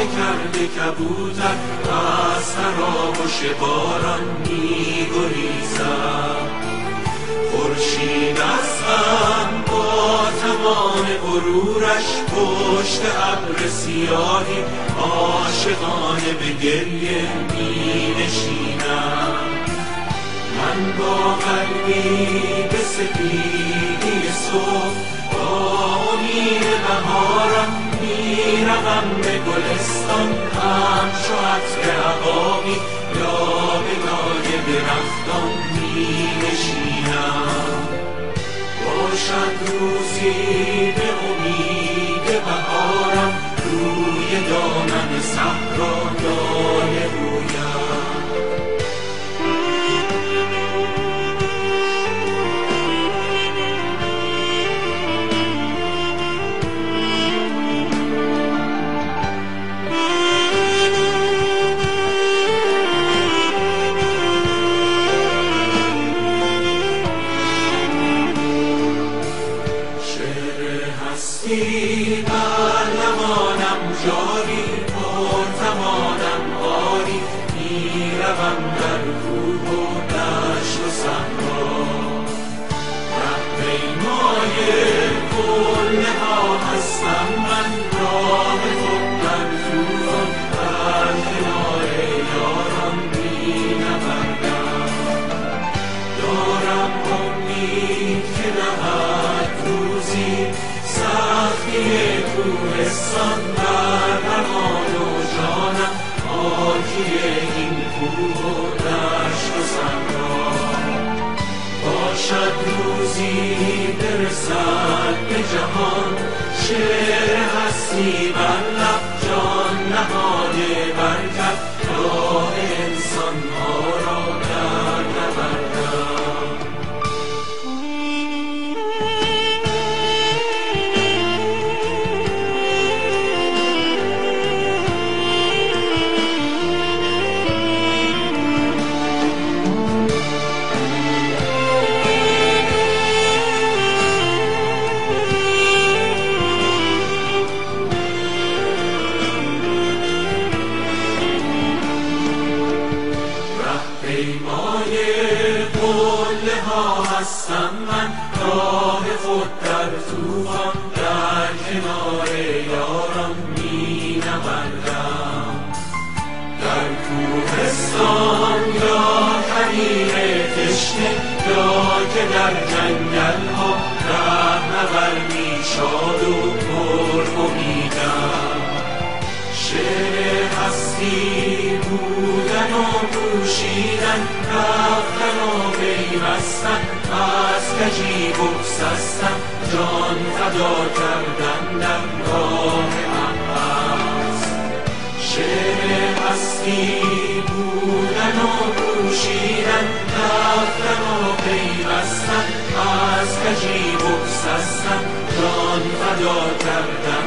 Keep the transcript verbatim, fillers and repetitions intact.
کرده کبوتر از تراوش باران می گریزد. خورشید از غم با تمام غرورش پشت ابر سیاهی عاشقانه به گریه می نشیند. من با قلبی به سپیدی صبح با امید بهارم میروم به گلستان، همچو عطر عقاقی یادگار درختان می نشینم. باشد روزی به امید بهارم روی دامن صحرا دانه رویم. هستی بر لبانم جاری، پرتمانم آری، میروم در کوه و دشت و صحرا. رهپیمای قله ها هستم من، راه خود در طوفان در کنار یاران مینوردم. دارم امید که دهد روزی سختی کوهستان بر روان و جانم، آکی این کوه و دشت و صحرا. باشد روزی برسد به جهان شعر هستی بر لب، جان نهاده بر کف راه انسان ها را در نوردم. پیمای قله ها هستم من، راه خود در طوفان در کنار یاران می نوردم. در کوهستان یا حریر تشنه، یا که در جنگل ها رهنوردی شاد و پر امیدم. شعر هستی بودن و پوشیدن، رفتن و پیوستن، از کجی بگسستن، جان فدا کردن در راه عباس. شعر هستی بودن و پوشیدن، رفتن و پیوستن، از کجی بگسستن، جان فدا کردن